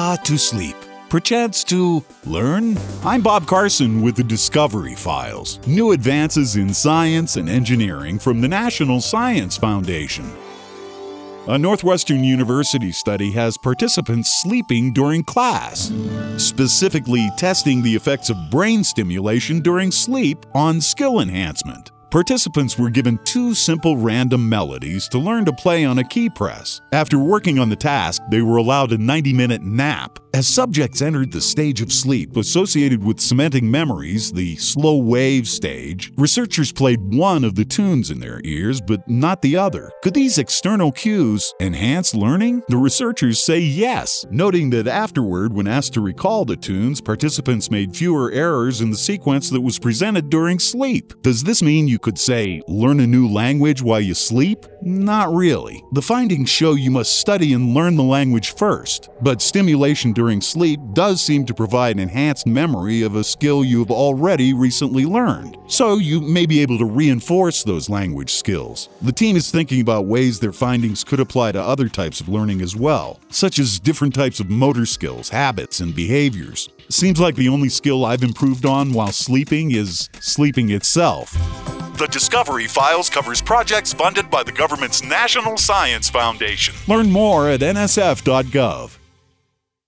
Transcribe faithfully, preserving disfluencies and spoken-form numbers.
Ah, to sleep. Perchance to learn? I'm Bob Carson with the Discovery Files. New advances in science and engineering from the National Science Foundation. A Northwestern University study has participants sleeping during class, specifically testing the effects of brain stimulation during sleep on skill enhancement. Participants were given two simple random melodies to learn to play on a key press. After working on the task, they were allowed a ninety-minute nap. As subjects entered the stage of sleep associated with cementing memories, the slow wave stage, researchers played one of the tunes in their ears, but not the other. Could these external cues enhance learning? The researchers say yes, noting that afterward, when asked to recall the tunes, participants made fewer errors in the sequence that was presented during sleep. Does this mean you could say, learn a new language while you sleep? Not really. The findings show you must study and learn the language first, but stimulation during sleep does seem to provide enhanced memory of a skill you've already recently learned, so you may be able to reinforce those language skills. The team is thinking about ways their findings could apply to other types of learning as well, such as different types of motor skills, habits, and behaviors. Seems like the only skill I've improved on while sleeping is sleeping itself. The Discovery Files covers projects funded by the government's National Science Foundation. Learn more at N S F dot gov.